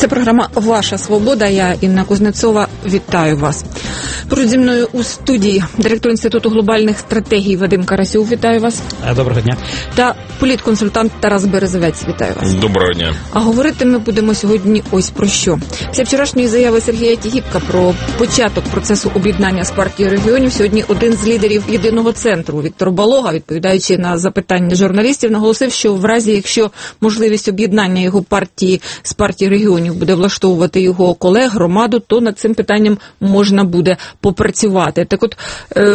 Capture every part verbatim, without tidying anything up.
програма «Ваша свобода». Я, Інна Кузнецова, вітаю вас. Поруч зі мною у студії директор Інституту глобальних стратегій Вадим Карасюк. Вітаю вас. Доброго дня. Та політконсультант Тарас Березовець. Вітаю вас. Доброго дня. А говорити ми будемо сьогодні ось про що. Після вчорашньої заяви Сергія Тігіпка про початок процесу об'єднання з партією регіонів, сьогодні один з лідерів Єдиного центру Віктор Балога, відповідаючи на запитання журналістів, наголосив, що в разі, якщо можливість об'єднання його партії з партії регіонів буде влаштовувати його колег, громаду, то над цим питанням можна буде попрацювати. Так от, е,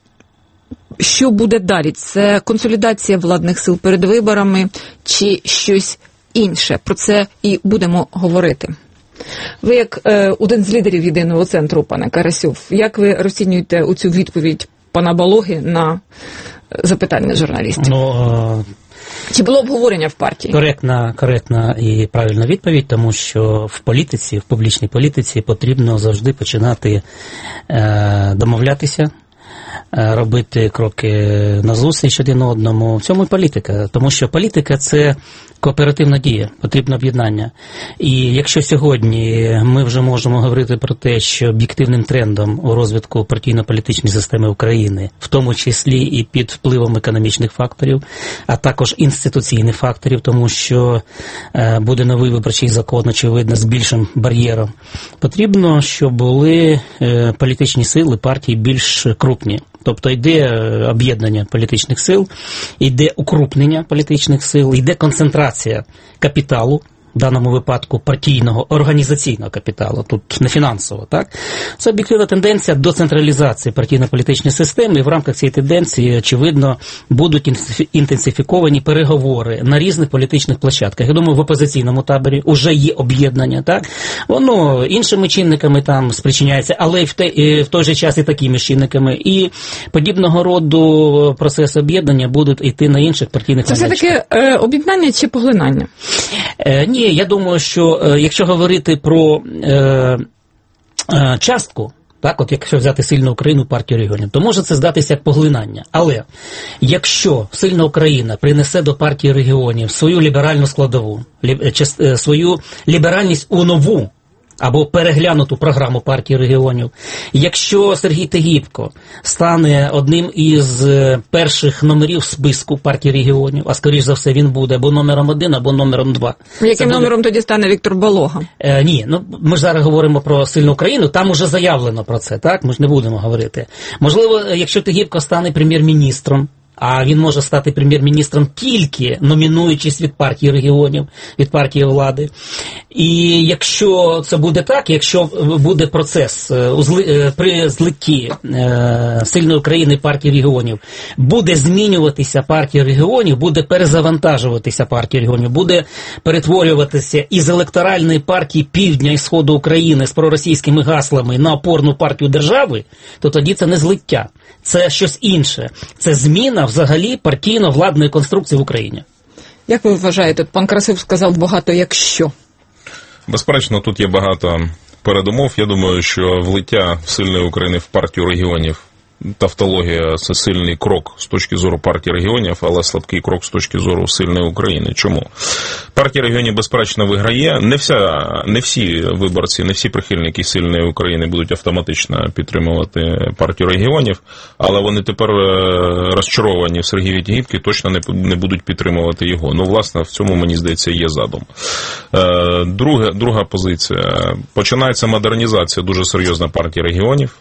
що буде далі? Це консолідація владних сил перед виборами чи щось інше? Про це і будемо говорити. Ви як е, один з лідерів Єдиного центру, пане Карасюк, як ви розцінюєте у цю відповідь пана Балоги на запитання журналістів? Ну, Чи було обговорення в партії? Коректна, коректна і правильна відповідь, тому що в політиці, в публічній політиці потрібно завжди починати е, домовлятися, е, робити кроки назустріч один одному. В цьому і політика, тому що політика – це кооперативна дія, потрібне об'єднання. І якщо сьогодні ми вже можемо говорити про те, що об'єктивним трендом у розвитку партійно-політичної системи України, в тому числі і під впливом економічних факторів, а також інституційних факторів, тому що е, буде новий виборчий закон, очевидно, з більшим бар'єром, потрібно, щоб були е, політичні сили, партії більш крупні. Тобто йде об'єднання політичних сил, йде укрупнення політичних сил, йде концентрація капіталу, в даному випадку партійного, організаційного капіталу, тут не фінансово, так? Це об'єктивна тенденція до централізації партійно-політичної системи, і в рамках цієї тенденції, очевидно, будуть інтенсифіковані переговори на різних політичних площадках. Я думаю, в опозиційному таборі вже є об'єднання, так? Воно іншими чинниками там спричиняється, але в, те, в той же час і такими чинниками. І подібного роду процеси об'єднання будуть йти на інших партійних майданчиках. Це все-таки е, об'єднання чи поглинання? Е, ні, я думаю, що е, якщо говорити про е, е, частку, так, от якщо взяти сильну Україну, партію регіонів, то може це здатися як поглинання. Але якщо сильна Україна принесе до партії регіонів свою ліберальну складову, лі, чи, свою ліберальність у нову, або переглянуту програму партії регіонів. Якщо Сергій Тігіпко стане одним із перших номерів списку партії регіонів, а скоріш за все він буде або номером один, або номером два. Яким буде... номером тоді стане Віктор Балога? Е, ні, ну ми ж зараз говоримо про сильну Україну, там уже заявлено про це, так? Ми ж не будемо говорити. Можливо, якщо Тігіпко стане прем'єр-міністром, а він може стати прем'єр-міністром тільки номінуючись від партії регіонів, від партії влади. І якщо це буде так, якщо буде процес при злитті сильної України партії регіонів, буде змінюватися партія регіонів, буде перезавантажуватися партія регіонів, буде перетворюватися із електоральної партії Півдня і Сходу України з проросійськими гаслами на опорну партію держави, то тоді це не злиття, це щось інше. Це зміна взагалі партійно-владної конструкції в Україні. Як ви вважаєте, пан Карасюк сказав багато «якщо». Безперечно, тут є багато передумов. Я думаю, що влиття сильної України в партію регіонів, тавтологія – це сильний крок з точки зору партії регіонів, але слабкий крок з точки зору сильної України. Чому? Партія регіонів, безперечно, виграє. Не, вся, не всі виборці, не всі прихильники сильної України будуть автоматично підтримувати партію регіонів, але вони тепер розчаровані в Сергії Тігіпці, точно не, не будуть підтримувати його. Ну, власне, в цьому, мені здається, є задум. Друга, друга позиція. Починається модернізація дуже серйозна партії регіонів.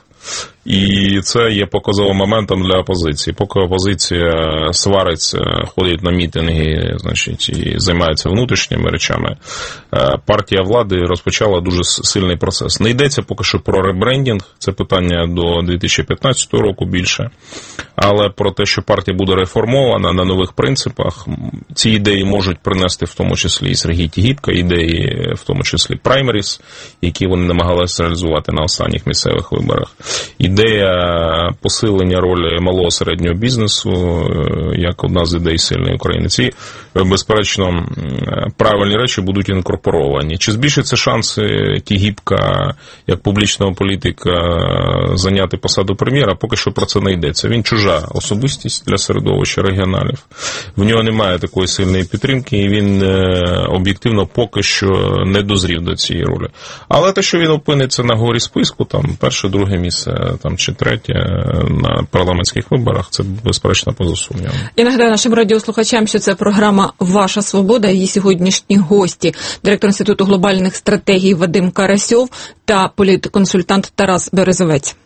І це є показовим моментом для опозиції. Поки опозиція свариться, ходить на мітинги, значить, і займається внутрішніми речами, партія влади розпочала дуже сильний процес. Не йдеться поки що про ребрендінг, це питання до дві тисячі п'ятнадцятого року більше, але про те, що партія буде реформована на нових принципах, ці ідеї можуть принести в тому числі і Сергій Тігіпко, ідеї в тому числі праймеріс, які вони намагалися реалізувати на останніх місцевих виборах. ідея посилення ролі малого середнього бізнесу як одна з ідей сильної України. Ці, безперечно, правильні речі будуть інкорпоровані. Чи збільшаться шанси Тігіпка як публічного політика зайняти посаду прем'єра? Поки що про це не йдеться. Він чужа особистість для середовища регіоналів. В нього немає такої сильної підтримки, і він об'єктивно поки що не дозрів до цієї ролі. Але те, що він опиниться на горі списку, там перше, друге місце, там чи третє на парламентських виборах, це безперечно поза сумнівом. Я нагадаю нашим радіослухачам, що це програма «Ваша свобода». Її сьогоднішні гості – директор Інституту глобальних стратегій Вадим Карасьов та політконсультант Тарас Березовець.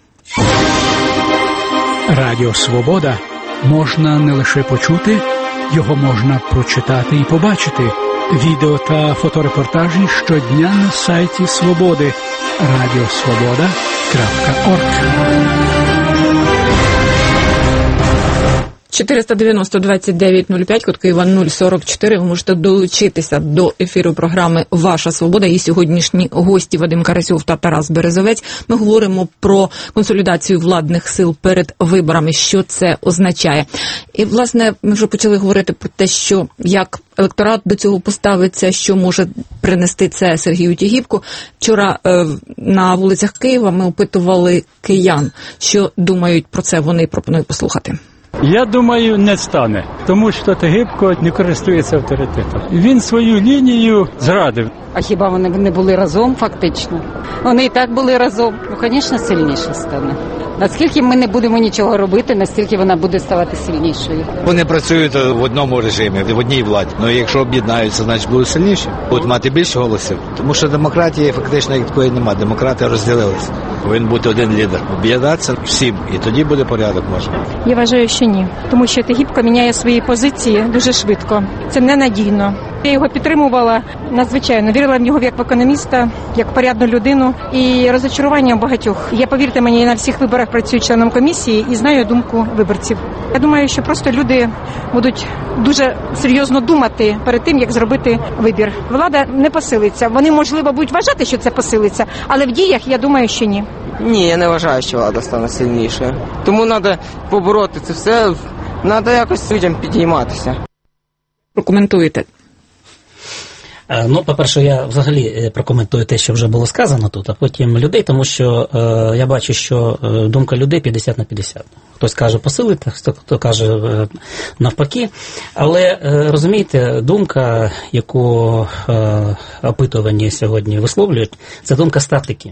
Радіо «Свобода» можна не лише почути, його можна прочитати і побачити. Відео та фоторепортажі щодня на сайті «Свободи» радіосвобода крапка орг. чотириста дев'яносто двадцять дев'ять нуль п'ять, код Києва нуль сорок чотири. Ви можете долучитися до ефіру програми «Ваша свобода». І сьогоднішні гості Вадим Карасьов та Тарас Березовець. Ми говоримо про консолідацію владних сил перед виборами, що це означає. І, власне, ми вже почали говорити про те, що як електорат до цього поставиться, що може принести це Сергію Тігіпку. Вчора е, на вулицях Києва ми опитували киян, що думають про це. Вони пропонують послухати. Я думаю, не стане, тому що Тігіпко не користується авторитетом. Він свою лінію зрадив. А хіба вони не були разом фактично? Вони і так були разом. Ну, звісно, сильніше стане. Наскільки ми не будемо нічого робити, настільки вона буде ставати сильнішою. Вони працюють в одному режимі, в одній владі. Ну, якщо об'єднаються, значить будуть сильніші. Будуть мати більше голосів. Тому що демократії фактично як такої немає. Демократи розділилися. Повинен бути один лідер. Об'єднатися всім. І тоді буде порядок, може. Я вважаю, що ні. Тому що Тігіпко міняє свої позиції дуже швидко. Це ненадійно. Я його підтримувала надзвичайно. Вірила в нього як в економіста, як в порядну людину. І розочарування у багатьох. Я, повірте мені, на всіх виборах працюю членом комісії і знаю думку виборців. Я думаю, що просто люди будуть дуже серйозно думати перед тим, як зробити вибір. Влада не посилиться. Вони, можливо, будуть вважати, що це посилиться, але в діях, я думаю, що ні. Ні, я не вважаю, що влада стане сильнішою. Тому треба побороти це все, треба якось людям підійматися. Прокоментуєте. Ну, по-перше, я взагалі прокоментую те, що вже було сказано тут, а потім людей, тому що е, я бачу, що думка людей п'ятдесят на п'ятдесят. Хтось каже посилити, хто каже е, навпаки. Але, е, розумієте, думка, яку е, опитувані сьогодні висловлюють, це думка статики.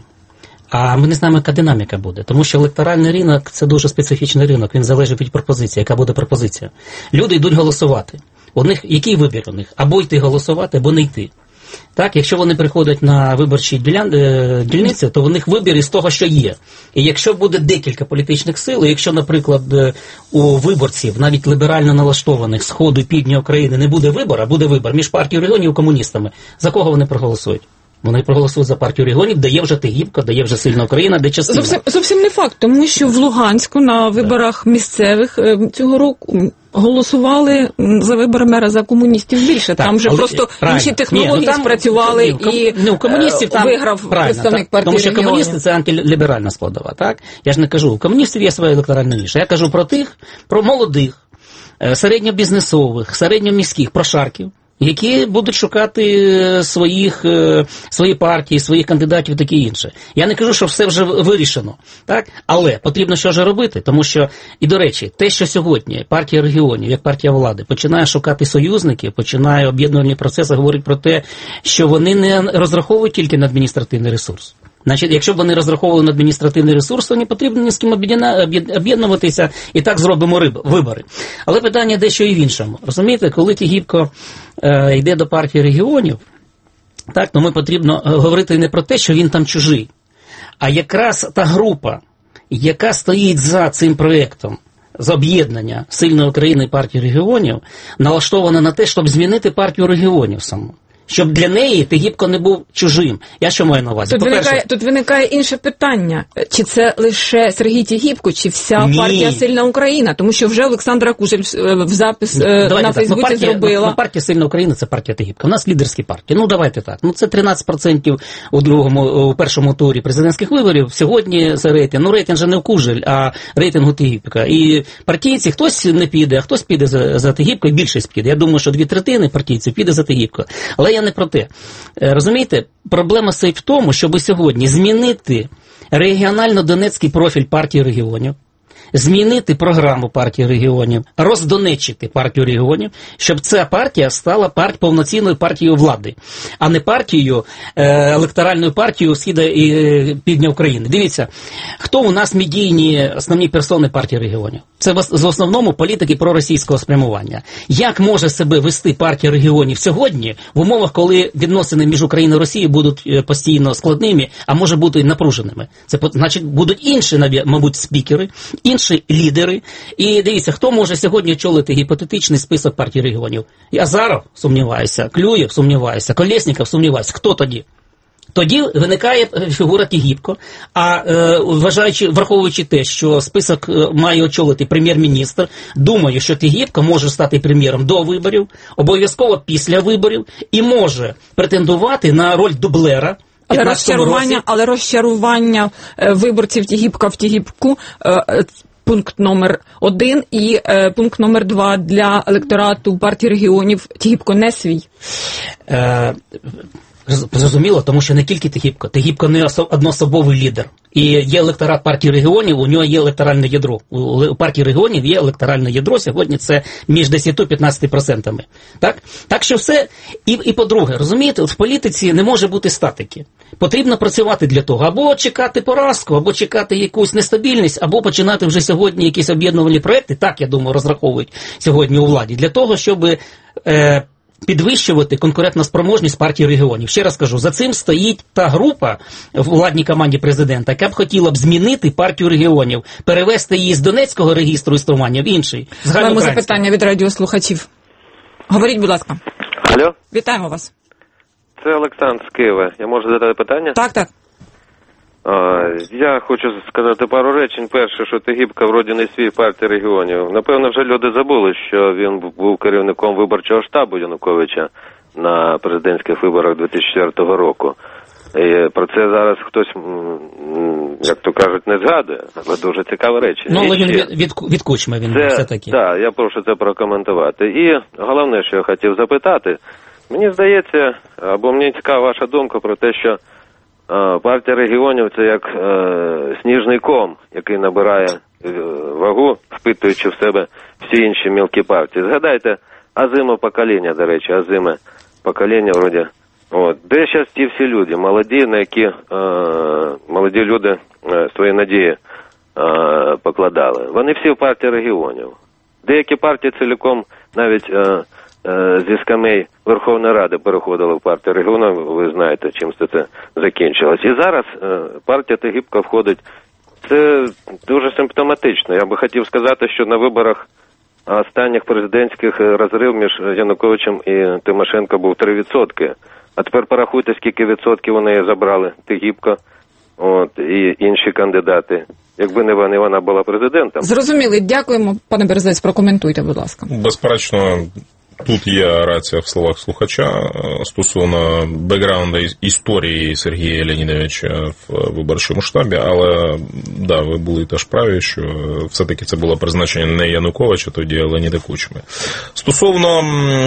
А ми не знаємо, яка динаміка буде, тому що електоральний ринок – це дуже специфічний ринок, він залежить від пропозиції, яка буде пропозиція. Люди йдуть голосувати. У них який вибір у них? Або йти голосувати, або не йти. Так, якщо вони приходять на виборчі дільниці, то у них вибір із того, що є. І якщо буде декілька політичних сил, і якщо, наприклад, у виборців, навіть ліберально налаштованих Сходу і Півдня України не буде вибору, а буде вибор між партією регіонів і комуністами, за кого вони проголосують? Вони проголосують за партію регіонів, де є вже Тігіпко, де є вже сильна Україна, де частина. Зовсім, зовсім не факт, тому що в Луганську на виборах місцевих цього року голосували за вибори мера за комуністів більше. Так, там же просто правильно. Інші технології Ні, ну, там, спрацювали ні, і ну, комуністів там виграв представник партії Тому що регіонів. Комуністи – це антиліберальна складова. Так? Я ж не кажу, у комуністів є своя електоральна ніша. Я кажу про тих, про молодих, середньобізнесових, середньоміських прошарків, які будуть шукати своїх, свої партії, своїх кандидатів і таке інше. Я не кажу, що все вже вирішено, так? Але потрібно що ж робити, тому що, і до речі, те, що сьогодні партія регіонів, як партія влади, починає шукати союзників, починає об'єднувальні процеси, говорить про те, що вони не розраховують тільки на адміністративний ресурс. Значить, якщо б вони розраховували на адміністративний ресурс, то не потрібно ні з ким об'єднуватися, і так зробимо вибори. Але питання дещо і в іншому. Розумієте, коли Тігіпко е, йде до партії регіонів, так, то ми потрібно говорити не про те, що він там чужий, а якраз та група, яка стоїть за цим проєктом, з об'єднання сильної України і партії регіонів, налаштована на те, щоб змінити партію регіонів саму. щоб для неї Тигіпко не був чужим. Я що маю на увазі? Тут виникає, тут виникає інше питання. Чи це лише Сергій Тігіпко, чи вся Ні. партія «Сильна Україна»? Тому що вже Олександра Кужель в запис давайте на Фейсбуці ну, партія, зробила. Ну, партія «Сильна Україна» – це партія Тигіпка. У нас лідерські партії. Ну, давайте так. Ну, це тринадцять відсотків у другому, у першому турі президентських виборів. Сьогодні це рейтинг. Ну, рейтинг же не в Кужель, а рейтинг у Тигіпка. І партійці, хтось не піде, а хтось піде за, за Тигіпко, і більшість піде. Я думаю, що дві третини партійців піде за Тигіпко. Але я не про те. Розумієте, проблема стоїть в тому, щоб сьогодні змінити регіонально-донецький профіль партії регіонів, змінити програму партії регіонів, роздонечити партію регіонів, щоб ця партія стала парт, повноцінною партією влади, а не партією, е, електоральною партією Східа і е, Півдня України. Дивіться, хто у нас медійні основні персони партії регіонів? Це в, в основному політики проросійського спрямування. Як може себе вести партія регіонів сьогодні в умовах, коли відносини між Україною і Росією будуть постійно складними, а може бути напруженими? Це значить будуть інші, мабуть, спікери, інші лідери. І дивіться, хто може сьогодні очолити гіпотетичний список партій регіонів? Азаров, сумніваюся, Клюєв, сумніваюся, Колєсніков, сумніваюся. Хто тоді? Тоді виникає фігура Тігіпко, а е, вважаючи, враховуючи те, що список має очолити прем'єр-міністр, думаю, що Тігіпко може стати прем'єром до виборів, обов'язково після виборів, і може претендувати на роль дублера. Але розчарування, але розчарування е, виборців Тігіпка в Тігіпку е, пункт номер один і е, пункт номер два для електорату партії регіонів Тігіпко не свій. Е, Зрозуміло, тому що не тільки Тигіпко. Тигіпко не одноособовий лідер. І є електорат партії регіонів, у нього є електоральне ядро. У партії регіонів є електоральне ядро, сьогодні це між десять-п'ятнадцять відсотків. Так? Так що все, і, і по-друге, розумієте, в політиці не може бути статики. Потрібно працювати для того, або чекати поразку, або чекати якусь нестабільність, або починати вже сьогодні якісь об'єднувальні проекти, так, я думаю, розраховують сьогодні у владі, для того, щоб е, підвищувати конкурентоспроможність партії регіонів. Ще раз кажу, за цим стоїть та група в владній команді президента, яка б хотіла б змінити партію регіонів, перевести її з Донецького регістру інструментів в інший. Маємо запитання від радіослухачів. Говоріть, будь ласка. Алло. Вітаємо вас. Це Олександр з Києва. Я можу задати питання? Так, так. Я хочу сказати пару речень. Перше, що Тигіпко вроді не свій партії регіонів. Напевно, вже люди забули, що він був керівником виборчого штабу Януковича на президентських виборах дві тисячі четвертого року. І про це зараз хтось, як то кажуть, не згадує. Але дуже цікаве речення. Ну, але він від, від, від Кучми він це, все-таки. Так, я прошу це прокоментувати. І головне, що я хотів запитати, мені здається, або мені цікава ваша думка про те, що партія регіонів – це як е, сніжний ком, який набирає е, вагу, впитуючи в себе всі інші мілкі партії. Згадайте азиме покоління, до речі, азиме покоління, вроді. От. Де зараз ті всі люди, молоді, на які е, молоді люди е, свої надії е, покладали? Вони всі в партії регіонів. Деякі партії цілком навіть е, зі скамей Верховної Ради переходили в партію регіонів, ви знаєте, чим це, це закінчилось. І зараз партія Тигіпко входить. Це дуже симптоматично. Я би хотів сказати, що на виборах останніх президентських розрив між Януковичем і Тимошенко був три відсотки. А тепер порахуйте, скільки відсотків у неї забрали Тигіпко, от, і інші кандидати. Якби не вона, вона була президентом. Зрозуміли. Дякуємо. Пане Березець, прокоментуйте, будь ласка. Безперечно, тут є рація в словах слухача стосовно бекграунду історії Сергія Леонідовича в виборчому штабі, але да, ви були теж праві, що все-таки це було призначення не Януковича, тоді а Леоніда Кучми. Стосовно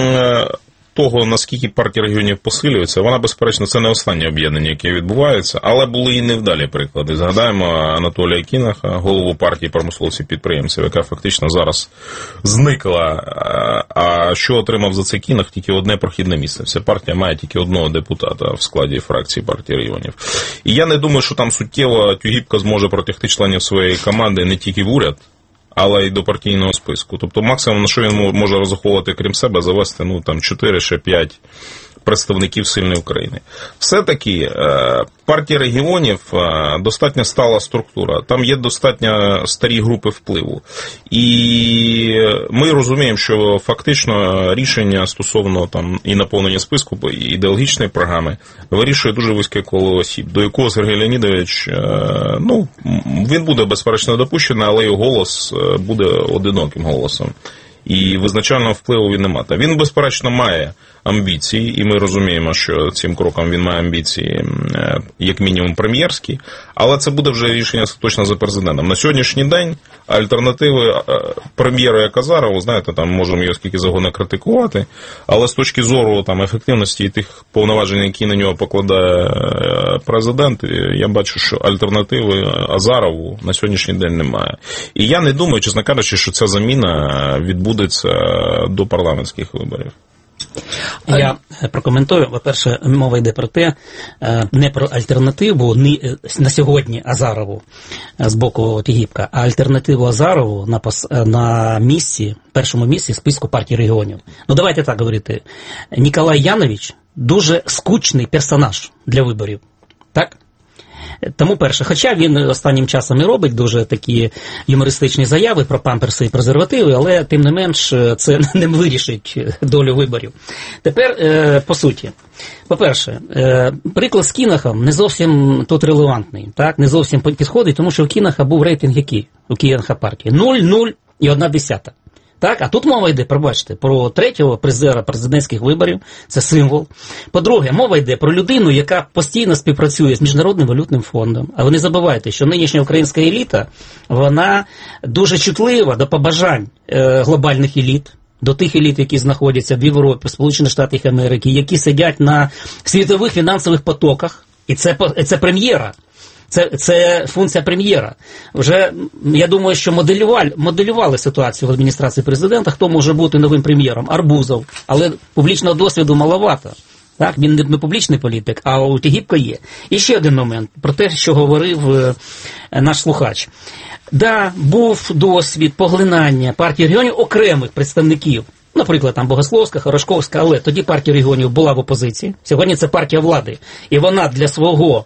того, наскільки партія регіонів посилюється, вона, безперечно, це не останнє об'єднання, яке відбувається, але були і невдалі приклади. Згадаємо Анатолія Кінаха, голову партії промисловців-підприємців, яка фактично зараз зникла. А що отримав за це Кінах? Тільки одне прохідне місце. Вся партія має тільки одного депутата в складі фракції партії регіонів. І я не думаю, що там суттєво Тігіпко зможе протягти членів своєї команди не тільки в уряд, але й до партійного списку. Тобто максимум, на що він може розраховувати, крім себе, завести ну, там, чотири-п'ять представників сильної України. Все-таки партія регіонів достатньо стала структура, там є достатньо старі групи впливу. І ми розуміємо, що фактично рішення стосовно там і наповнення списку, і ідеологічної програми вирішує дуже вузьке коло осіб, до якого Сергій Леонідович, ну, він буде безперечно допущений, але його голос буде одиноким голосом. І визначального впливу він не має. Він, безперечно, має амбіції, і ми розуміємо, що цим кроком він має амбіції, як мінімум, прем'єрські, але це буде вже рішення точно за президентом. На сьогоднішній день альтернативи прем'єру як Азарову, знаєте, там можемо його скільки завгодно критикувати, але з точки зору там ефективності і тих повноважень, які на нього покладає президент, я бачу, що альтернативи Азарову на сьогоднішній день немає. І я не думаю, чесно кажучи, що ця заміна відбудеться до парламентських виборів. Я прокоментую. По-перше, мова йде про те, не про альтернативу на сьогодні Азарову з боку Тігіпка, а альтернативу Азарову на, пос... на місці, першому місці списку партії регіонів. Ну, давайте так говорити. Ніколай Янович дуже скучний персонаж для виборів. Так? Тому перше, хоча він останнім часом і робить дуже такі юмористичні заяви про памперси і презервативи, але тим не менш це не вирішить долю виборів. Тепер, по суті, по-перше, приклад з Кінахом не зовсім тут релевантний, так? Не зовсім підходить, тому що у Кінаха був рейтинг який? У Кінаха партії нуль цілих нуль одна десята. Так, а тут мова йде, пробачте, про третього призера президентських виборів, це символ. По-друге, мова йде про людину, яка постійно співпрацює з Міжнародним валютним фондом. А ви не забувайте, що нинішня українська еліта, вона дуже чутлива до побажань е, глобальних еліт, до тих еліт, які знаходяться в Європі, в Сполучених Штатах Америки, які сидять на світових фінансових потоках, і це, це прем'єра. Це, це функція прем'єра. Вже, я думаю, що моделювали, моделювали ситуацію в адміністрації президента, хто може бути новим прем'єром. Арбузов. Але публічного досвіду маловато. Так, він не публічний політик, а у Тігіпка є. І ще один момент про те, що говорив е, наш слухач. Да, був досвід поглинання партії регіонів окремих представників. Наприклад, там Богословська, Хорошковська, але тоді партія регіонів була в опозиції. Сьогодні це партія влади. І вона для свого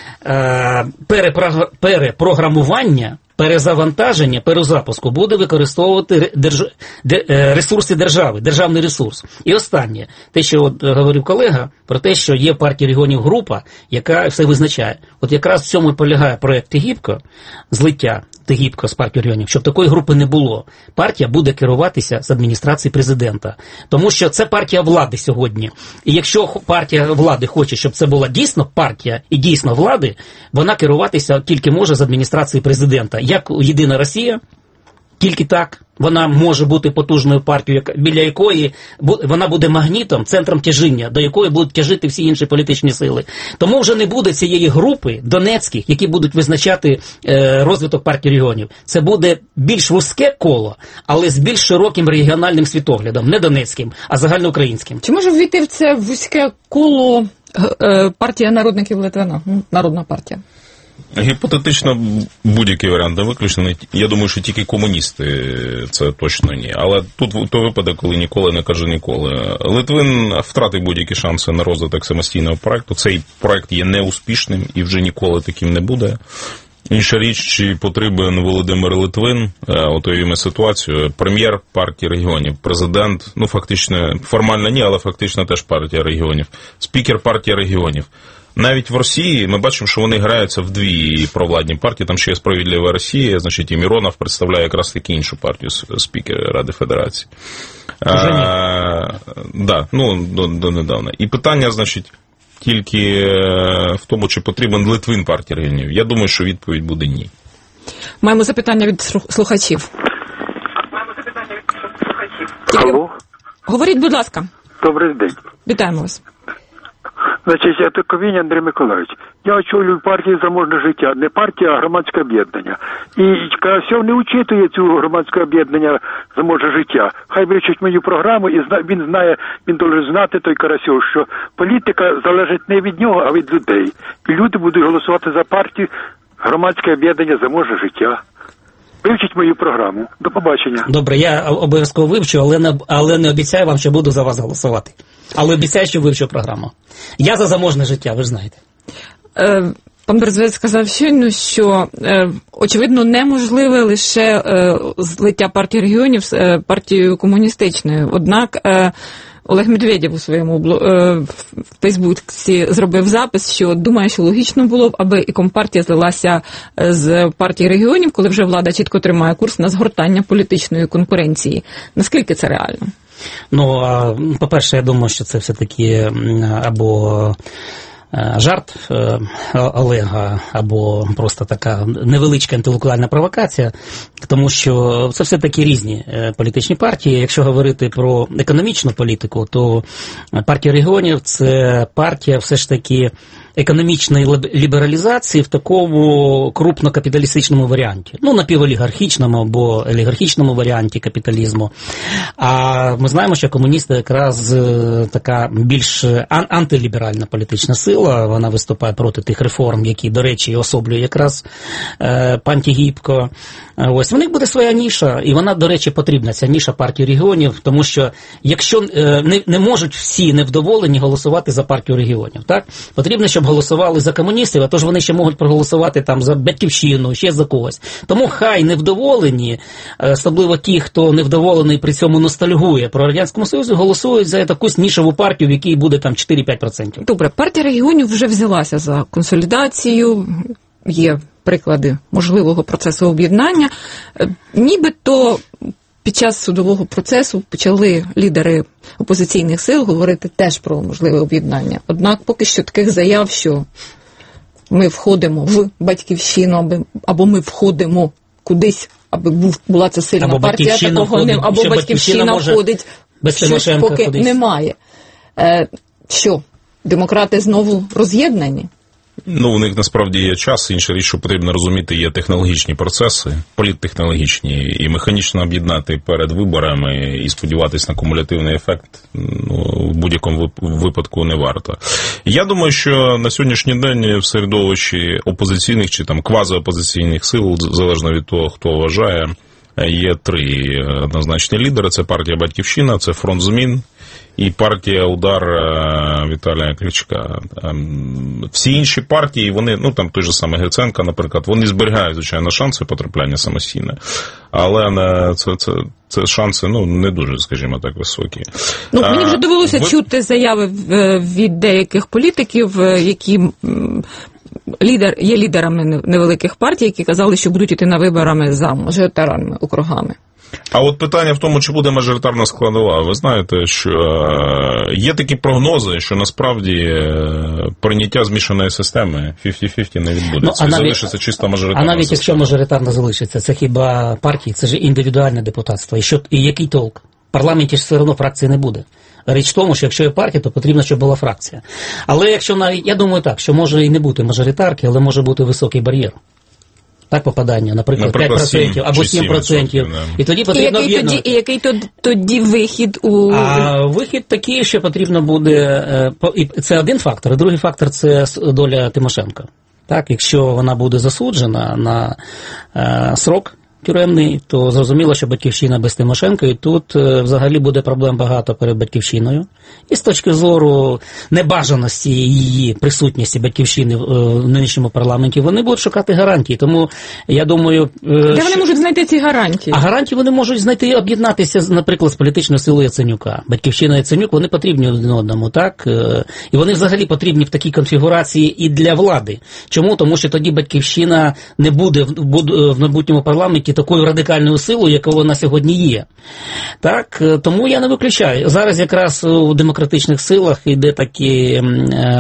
перепрограмування, перезавантаження, перезапуску буде використовувати держ... ресурси держави, державний ресурс. І останнє, те, що от говорив колега, про те, що є в партії регіонів група, яка все визначає. От якраз в цьому і полягає проєкт Тігіпко, злиття Тігіпко з партії регіонів, щоб такої групи не було. Партія буде керуватися з адміністрації президента. Тому що це партія влади сьогодні. І якщо партія влади хоче, щоб це була дійсно партія і дійсно влади, вона керуватися тільки може з адміністрації президента. Як Єдина Росія, тільки так вона може бути потужною партією, біля якої вона буде магнітом, центром тяжіння, до якої будуть тяжити всі інші політичні сили. Тому вже не буде цієї групи донецьких, які будуть визначати е, розвиток партії регіонів. Це буде більш вузьке коло, але з більш широким регіональним світоглядом, не донецьким, а загальноукраїнським. Чи може ввійти в це вузьке коло е, партія народників Литвина, народна партія? Гіпотетично будь-який варіант не виключений. Я думаю, що тільки комуністи це точно ні. Але тут той випадок, коли ніколи не каже ніколи. Литвин втратив будь-які шанси на розвиток самостійного проекту. Цей проект є неуспішним і вже ніколи таким не буде. Інша річ, чи потрібен Володимир Литвин, от уявімо ситуацію, прем'єр партії регіонів, президент, ну фактично, формально ні, але фактично теж партія регіонів, спікер партії регіонів. Навіть в Росії ми бачимо, що вони граються в дві провладні партії, там ще є Справедлива Росія, значить і Міронов представляє якраз таки іншу партію, спікер Ради Федерації. А, да, ну, до, до недавно. І питання, значить, тільки в тому, чи потрібен Литвин партії регіонів. Я думаю, що відповідь буде ні. Маємо запитання від слухачів. Маємо запитання від слухачів. Алло. Говоріть, будь ласка. Добрий день. Вітаємо вас. Значить, я Токовінь Андрій Миколаївич. Я очолюю партію «Заможне життя». Не партія, а громадське об'єднання. І Карасьов не учитує цю громадське об'єднання «Заможне життя». Хай вивчить мою програму, і він знає, він повинен знати, той Карасьов, що політика залежить не від нього, а від людей. І люди будуть голосувати за партію «Громадське об'єднання «Заможне життя». Вивчіть мою програму. До побачення. Добре, я обов'язково вивчу, але не, але не обіцяю вам, що буду за вас голосувати. Але обіцяю, що вивчу програму. Я за заможне життя, ви ж знаєте. Е, пан Березовець сказав щойно, що, е, очевидно, неможливе лише е, злиття партії регіонів з е, партією комуністичною. Однак е, Олег Медведєв у своєму е, в Фейсбуці зробив запис, що думає, що логічно було б, аби і Компартія злилася з партії регіонів, коли вже влада чітко тримає курс на згортання політичної конкуренції. Наскільки це реально? Ну, по-перше, я думаю, що це все-таки або жарт Олега, або просто така невеличка інтелектуальна провокація, тому що це все-таки різні політичні партії. Якщо говорити про економічну політику, то партія регіонів – це партія все ж таки економічної лібералізації в такому крупнокапіталістичному варіанті. Ну, напіволігархічному або олігархічному варіанті капіталізму. А ми знаємо, що комуністи якраз така більш антиліберальна політична сила, вона виступає проти тих реформ, які, до речі, особлює якраз е, пан Тігіпко. Ось, в них буде своя ніша, і вона, до речі, потрібна, ця ніша партії регіонів, тому що якщо е, не, не можуть всі невдоволені голосувати за партію регіонів, так? Потрібно, щоб голосували за комуністів, а то ж вони ще можуть проголосувати там за Батьківщину, ще за когось. Тому хай невдоволені, особливо ті, хто невдоволений при цьому ностальгує про Радянському Союзі, голосують за якусь нішеву партію, в якій буде там чотири-п'ять відсотків. Добре, партія регіонів вже взялася за консолідацію, є приклади можливого процесу об'єднання. Нібито під час судового процесу почали лідери опозиційних сил говорити теж про можливе об'єднання. Однак поки що таких заяв, що ми входимо в Батьківщину, або ми входимо кудись, аби був, була ця сильна або партія, такого не, або Батьківщина входить, щось поки кудись немає. Е, що, демократи знову роз'єднані? Ну, у них насправді є час, інша річ, що потрібно розуміти, є технологічні процеси, політтехнологічні, і механічно об'єднати перед виборами і сподіватися на кумулятивний ефект, ну, в будь-якому випадку не варто. Я думаю, що на сьогоднішній день в середовищі опозиційних чи там квазиопозиційних сил, залежно від того, хто вважає, є три однозначні лідери. Це партія «Батьківщина», це «Фронт змін» і партія «Удар» Віталія Кличка. Всі інші партії, вони, ну там той же самий Гриценко, наприклад, вони зберігають, звичайно, шанси потрапляння самостійне, але не, це, це, це шанси, ну, не дуже, скажімо так, високі. Ну, мені вже довелося Ви... чути заяви від деяких політиків, які лідер, є лідерами невеликих партій, які казали, що будуть йти на виборами за мажоритарними округами. А от питання в тому, чи буде мажоритарна складова. Ви знаєте, що є такі прогнози, що насправді прийняття змішаної системи п'ятдесят на п'ятдесят не відбудеться. Ну, залишиться чисто мажоритарна А навіть система. Якщо мажоритарна залишиться, це хіба партії, це ж індивідуальне депутатство. І, що, і який толк? В парламенті ж все одно фракції не буде. Річ в тому, що якщо є партія, то потрібно, щоб була фракція. Але якщо навіть, я думаю так, що може і не бути мажоритарки, але може бути високий бар'єр. Так, попадання, наприклад, наприклад п'ять відсотків або сім відсотків. І тоді потрібно і який, тоді, і який тоді, тоді вихід у... А вихід такий, що потрібно буде... І це один фактор. І другий фактор – це доля Тимошенко. Так, якщо вона буде засуджена на е, срок тюремний, то зрозуміло, що Батьківщина без Тимошенко, і тут е, взагалі буде проблем багато перед Батьківщиною. І з точки зору небажаності її присутності Батьківщини в, е, в нинішньому парламенті, вони будуть шукати гарантії. Тому, я думаю... Е, Де що... вони можуть знайти ці гарантії? А гарантії вони можуть знайти і об'єднатися, наприклад, з політичною силою Яценюка. Батьківщина і Яценюк, вони потрібні один одному, так? Е, і вони взагалі потрібні в такій конфігурації і для влади. Чому? Тому що тоді Батьківщина не буде в, в майбутньому парламенті такою радикальною силою, яка вона сьогодні є. Так, тому я не виключаю. Зараз якраз у демократичних силах йде такі е,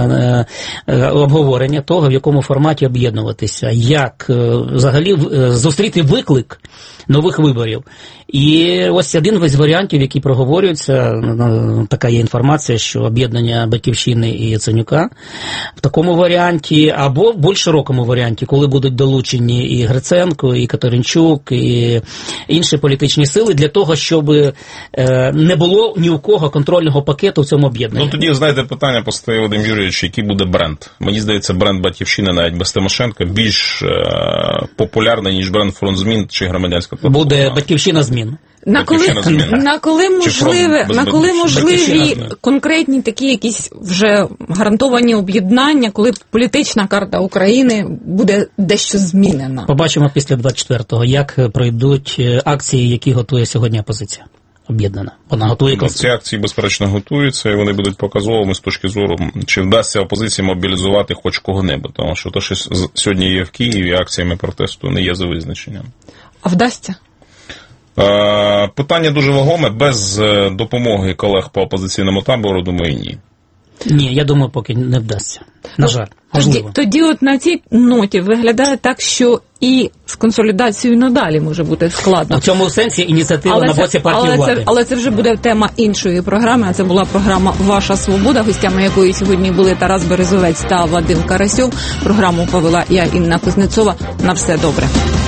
е, обговорення того, в якому форматі об'єднуватися, як е, взагалі е, зустріти виклик нових виборів. І ось один з варіантів, які проговорюються, така є інформація, що об'єднання Батьківщини і Яценюка в такому варіанті, або в більш широкому варіанті, коли будуть долучені і Гриценко, і Катеринчук, і інші політичні сили, для того, щоб не було ні у кого контрольного пакету в цьому об'єднанні. Ну тоді, знаєте, питання постає Вадим Юрійович, який буде бренд. Мені здається, бренд Батьківщини навіть без Тимошенка більш е- популярний, ніж бренд Фронт змін чи Громадянська платформа. Буде Батьківщина змін. На коли, на коли можливе, на коли можливі без конкретні такі якісь вже гарантовані об'єднання, коли політична карта України буде дещо змінена? Побачимо після двадцять четвертого, як пройдуть акції, які готує сьогодні опозиція об'єднана. Вона готує ну, ці акції, безперечно, готуються, і вони будуть показовими з точки зору, чи вдасться опозиції мобілізувати хоч кого-небудь. Тому що те, що сьогодні є в Києві акціями протесту, не є за визначенням. А вдасться? Питання дуже вагоме. Без допомоги колег по опозиційному табору, думаю, ні. Ні, я думаю, поки не вдасться. На жаль, можливо. Тоді, тоді от на цій ноті виглядає так, що і з консолідацією надалі може бути складно. В цьому сенсі ініціатива але на це, боці партії але влади. Це, але це вже буде тема іншої програми, а це була програма «Ваша свобода», гостями якої сьогодні були Тарас Березовець та Вадим Карасьов. Програму повела я, Інна Кузнецова. На все добре.